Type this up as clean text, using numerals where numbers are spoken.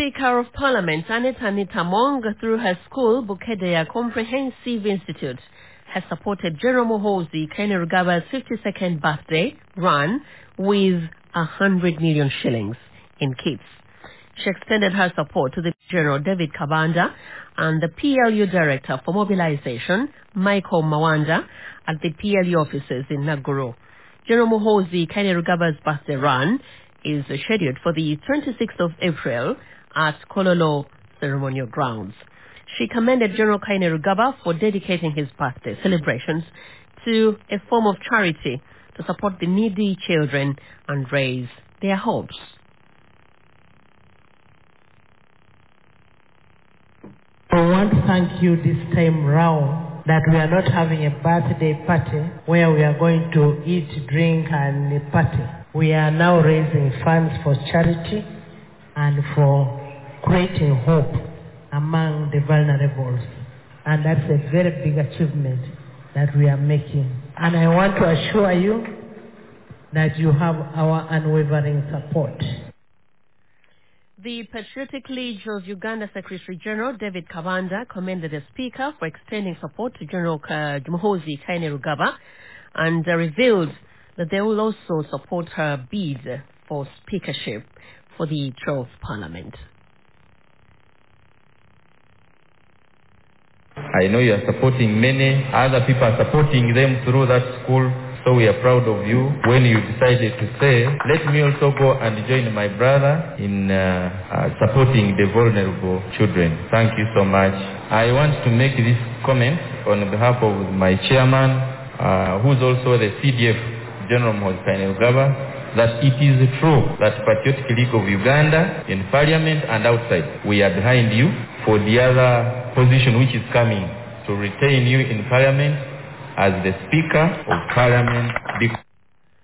Speaker of Parliament, Anita Among, through her school, Bukedea Comprehensive Institute, has supported General Muhoozi Kainerugaba's 52nd birthday run with 100 million shillings in kits. She extended her support to the General David Kabanda and the PLU Director for Mobilization, Michael Mawanda, at the PLU offices in Nakuru. General Muhoozi Kainerugaba's birthday run is scheduled for the 26th of April at Kololo Ceremonial Grounds. She commended General Kainerugaba for dedicating his birthday celebrations to a form of charity to support the needy children and raise their hopes. I want to thank you this time round that we are not having a birthday party where we are going to eat, drink and party. We are now raising funds for charity and for creating hope among the vulnerables. And that's a very big achievement that we are making. And I want to assure you that you have our unwavering support. The Patriotic League of Uganda Secretary General David Kabanda commended the Speaker for extending support to General Muhoozi Kainerugaba and revealed that they will also support her bid for speakership for the 12th Parliament. I know you are supporting many, other people are supporting them through that school, so we are proud of you. When you decided to say, let me also go and join my brother in supporting the vulnerable children. Thank you so much. I want to make this comment on behalf of my chairman, who's also the CDF, General Muhoozi Kainerugaba, that it is true that Patriotic League of Uganda in Parliament and outside, we are behind you for the other position which is coming to retain you in Parliament as the Speaker of Parliament.